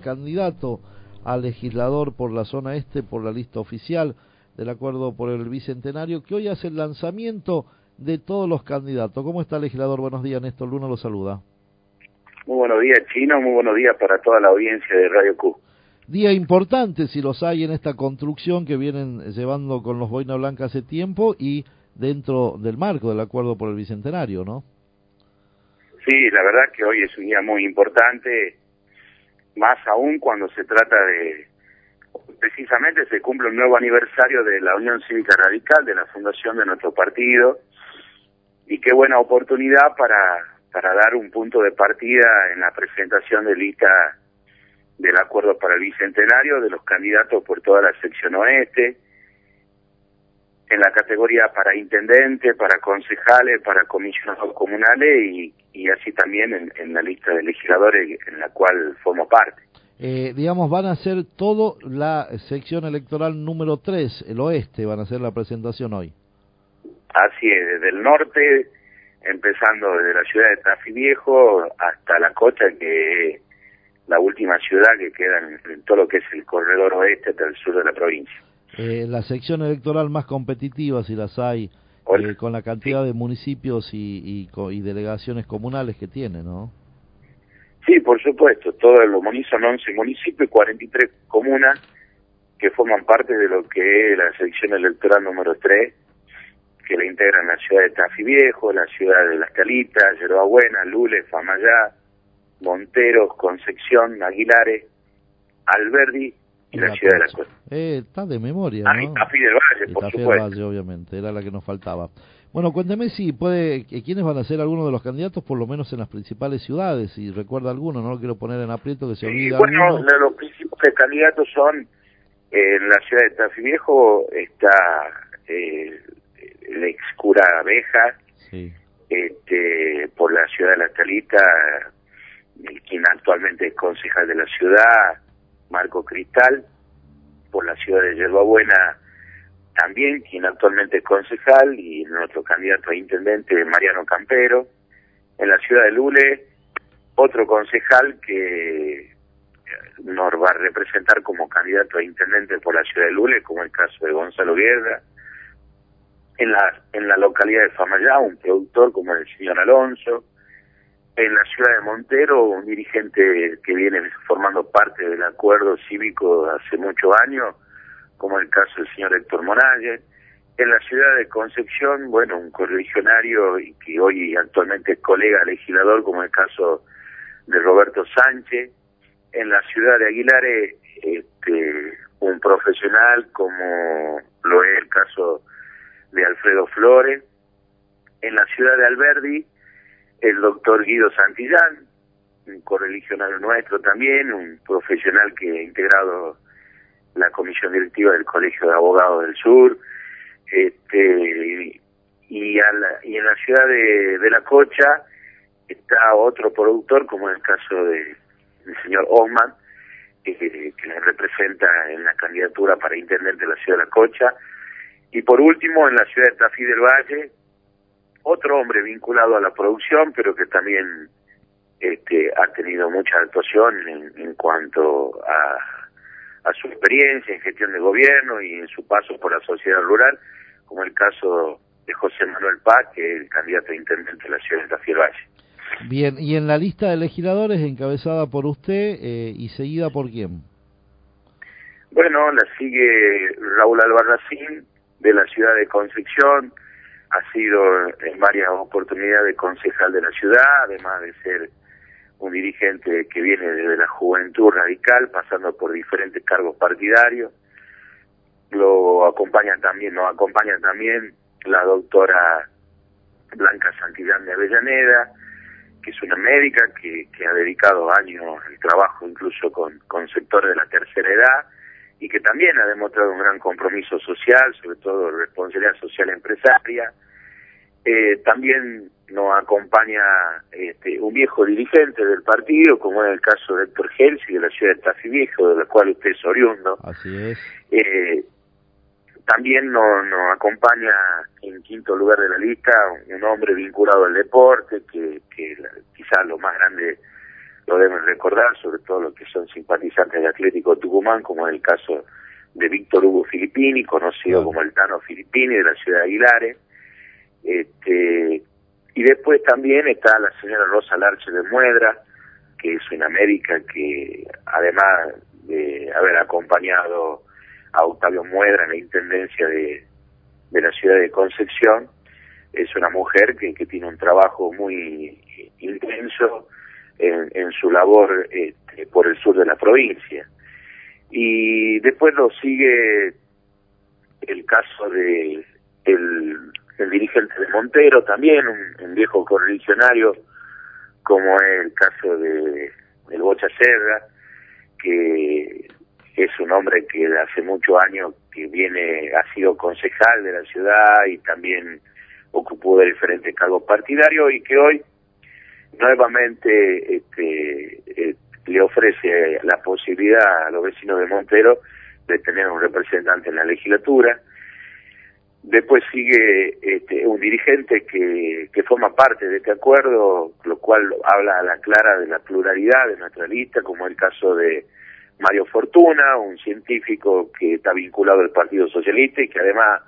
candidato a legislador por la zona este, por la lista oficial del acuerdo por el Bicentenario, que hoy hace el lanzamiento de todos los candidatos. ¿Cómo está, legislador? Buenos días, Néstor Luna lo saluda. Muy buenos días, Chino, muy buenos días para toda la audiencia de Radio Q. Día importante, si los hay, en esta construcción que vienen llevando con los Boina Blanca hace tiempo y dentro del marco del acuerdo por el Bicentenario, ¿no? Sí, la verdad que hoy es un día muy importante, más aún cuando se trata de, precisamente se cumple un nuevo aniversario de la Unión Cívica Radical, de la fundación de nuestro partido, y qué buena oportunidad para dar un punto de partida en la presentación de lista del acuerdo para el Bicentenario de los candidatos por toda la sección oeste, en la categoría para intendente, para concejales, para comisionados comunales y así también en la lista de legisladores en la cual formo parte. Digamos, van a hacer todo la sección electoral número 3, el oeste, van a hacer la presentación hoy. Así es, desde el norte, empezando desde la ciudad de Tafí Viejo hasta La Cocha, que es la última ciudad que queda en todo lo que es el corredor oeste hasta el sur de la provincia. La sección electoral más competitiva, si las hay, con la cantidad de municipios y delegaciones comunales que tiene, ¿no? Sí, por supuesto, todos los municipios son 11 municipios y 43 comunas que forman parte de lo que es la sección electoral número 3, que la integran la ciudad de Tafí Viejo, la ciudad de Las Calitas, Yerba Buena, Lules, Famayá, Monteros, Concepción, Aguilares, Alberdi y la ciudad de La Costa. Está de memoria, ¿no? Y Tafí del Valle, por Tafí supuesto. del Valle, obviamente, era la que nos faltaba. Bueno, cuénteme si puede, ¿quiénes van a ser algunos de los candidatos, por lo menos en las principales ciudades? Si recuerda alguno, no lo quiero poner en aprieto, que se olvide alguno. Bueno, los principales candidatos son, en la ciudad de Tafí Viejo está el ex cura Abeja, sí. Por la ciudad de La Calita, quien actualmente es concejal de la ciudad, Marco Cristal, por la ciudad de Yerba Buena también, quien actualmente es concejal, y nuestro candidato a intendente, Mariano Campero. En la ciudad de Lule, otro concejal que nos va a representar como candidato a intendente por la ciudad de Lule, como el caso de Gonzalo Guerra. En la localidad de Famayá, un productor como el señor Alonso. En la ciudad de Montero, un dirigente que viene formando parte del acuerdo cívico hace muchos años, como el caso del señor Héctor Morales. En la ciudad de Concepción, bueno, un correligionario y que hoy actualmente es colega legislador, como el caso de Roberto Sánchez. En la ciudad de Aguilares, un profesional como lo es el caso de Alfredo Flores. En la ciudad de Alberdi, el doctor Guido Santillán, un correligionario nuestro también, un profesional que ha integrado la comisión directiva del Colegio de Abogados del Sur, y en la ciudad de La Cocha está otro productor, como en el caso del señor Osman, que nos representa en la candidatura para intendente de la ciudad de La Cocha. Y por último, en la ciudad de Tafí del Valle, otro hombre vinculado a la producción, pero que también ha tenido mucha actuación en cuanto a su experiencia en gestión de gobierno y en su paso por la sociedad rural, como el caso de José Manuel Paz, que es el candidato a intendente de la ciudad de Tafí del Valle. Bien, y en la lista de legisladores, encabezada por usted y seguida por quién? Bueno, la sigue Raúl Albarracín, de la ciudad de Concepción. Ha sido en varias oportunidades concejal de la ciudad, además de ser un dirigente que viene desde la juventud radical, pasando por diferentes cargos partidarios. Nos acompaña también la doctora Blanca Santillán de Avellaneda, que es una médica que ha dedicado años al trabajo incluso con sectores de la tercera edad, y que también ha demostrado un gran compromiso social, sobre todo responsabilidad social empresaria. También nos acompaña un viejo dirigente del partido, como es el caso de Héctor Gelsi, de la ciudad de Tafí Viejo, de la cual usted es oriundo. Así es. También nos acompaña en quinto lugar de la lista un hombre vinculado al deporte, que quizás lo más grande lo deben recordar, sobre todo los que son simpatizantes de Atlético Tucumán, como es el caso de Víctor Hugo Filippini, conocido como el Tano Filippini, de la ciudad de Aguilares. Y después también está la señora Rosa Larche de Muedra, que es una médica que, además de haber acompañado a Octavio Muedra en la intendencia de la ciudad de Concepción, es una mujer que tiene un trabajo muy intenso en su labor por el sur de la provincia. Y después lo sigue el caso de el dirigente de Montero, también un viejo correligionario, como es el caso de el Bocha Serra, que es un hombre que hace muchos años que ha sido concejal de la ciudad y también ocupó de diferentes cargos partidarios, y que hoy nuevamente le ofrece la posibilidad a los vecinos de Montero de tener un representante en la legislatura. Después sigue un dirigente que forma parte de este acuerdo, lo cual habla a la clara de la pluralidad de nuestra lista, como el caso de Mario Fortuna, un científico que está vinculado al Partido Socialista y que además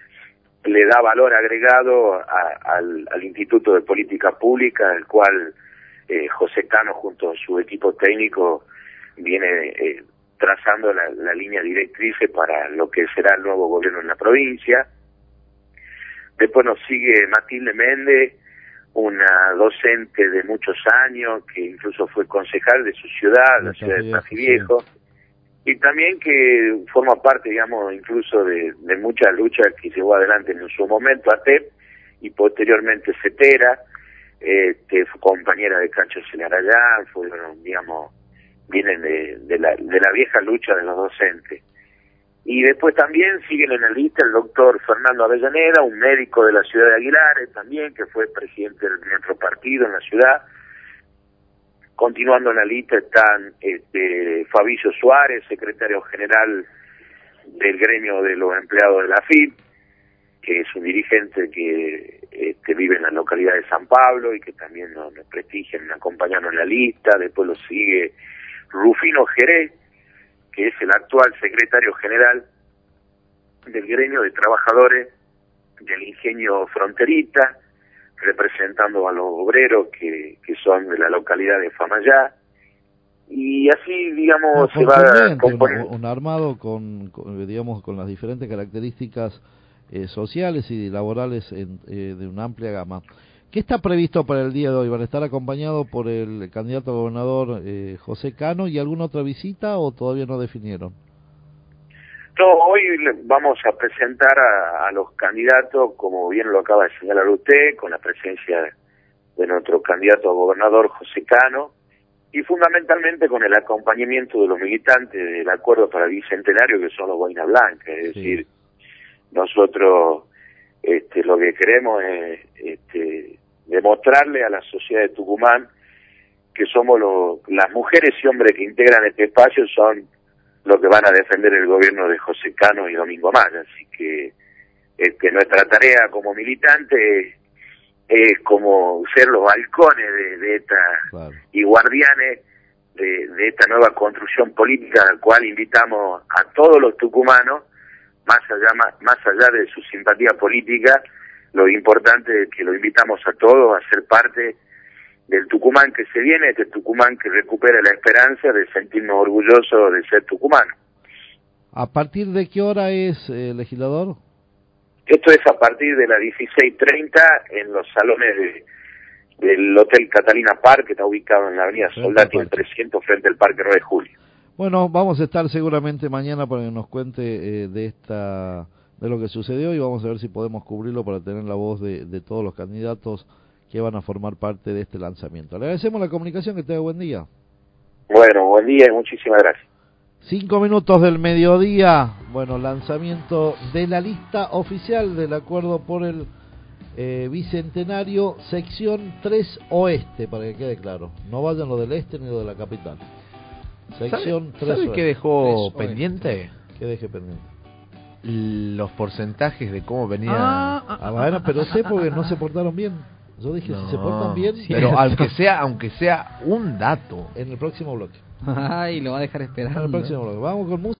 le da valor agregado al Instituto de Política Pública, al cual José Cano, junto a su equipo técnico, viene trazando la línea directriz para lo que será el nuevo gobierno en la provincia. Después nos sigue Matilde Méndez, una docente de muchos años, que incluso fue concejal de su ciudad, la ciudad de Tafí Viejo, y también que forma parte, digamos, incluso de muchas luchas que llevó adelante en su momento ATEP y posteriormente CETERA, fue compañera de Cacho Celarayán, fueron, digamos, vienen de la vieja lucha de los docentes. Y después también siguen en la lista el doctor Fernando Avellaneda, un médico de la ciudad de Aguilares también, que fue presidente de nuestro partido en la ciudad. Continuando en la lista están Fabricio Suárez, secretario general del gremio de los empleados de la FIP, que es un dirigente que vive en la localidad de San Pablo y que también nos prestigian acompañarnos en la lista. Después lo sigue Rufino Jerez, que es el actual secretario general del gremio de trabajadores del ingenio Fronterita, representando a los obreros que son de la localidad de Famayá. Y así, digamos, se va componiendo un armado con las diferentes características sociales y laborales de una amplia gama. ¿Qué está previsto para el día de hoy? ¿Van a estar acompañados por el candidato a gobernador José Cano y alguna otra visita o todavía no definieron? No, hoy vamos a presentar a los candidatos, como bien lo acaba de señalar usted, con la presencia de nuestro candidato a gobernador José Cano, y fundamentalmente con el acompañamiento de los militantes del Acuerdo para el Bicentenario, que son los Boina Blanca. Es decir, nosotros lo que queremos es demostrarle a la sociedad de Tucumán que somos las mujeres y hombres que integran este espacio son los que van a defender el gobierno de José Cano y Domingo Amaya. Así que nuestra tarea como militante es como ser los balcones de esta, claro, y guardianes de esta nueva construcción política, al cual invitamos a todos los tucumanos, más allá de su simpatía política. Lo importante es que lo invitamos a todos a ser parte del Tucumán que se viene, este Tucumán que recupera la esperanza de sentirnos orgullosos de ser tucumano. ¿A partir de qué hora es, legislador? Esto es a partir de las 16:30 en los salones del Hotel Catalina Park, que está ubicado en la avenida Soldati, el 300, frente al Parque 9 de Julio. Bueno, vamos a estar seguramente mañana para que nos cuente de lo que sucedió, y vamos a ver si podemos cubrirlo para tener la voz de todos los candidatos que van a formar parte de este lanzamiento. Le agradecemos la comunicación, que tenga buen día. Bueno, buen día y muchísimas gracias. 5 minutos del mediodía, bueno, lanzamiento de la lista oficial del acuerdo por el Bicentenario, sección 3 Oeste, para que quede claro. No vayan lo del este ni lo de la capital. Sección 3 ¿Sabe Oeste. qué dejó 3 pendiente? ¿Qué dejé pendiente? Los porcentajes de cómo venía... Bueno, pero sé porque no se portaron bien. Yo dije, si se portan bien... Pero aunque sea un dato. En el próximo bloque. Ay, lo va a dejar esperando. En el próximo bloque. Vamos con música.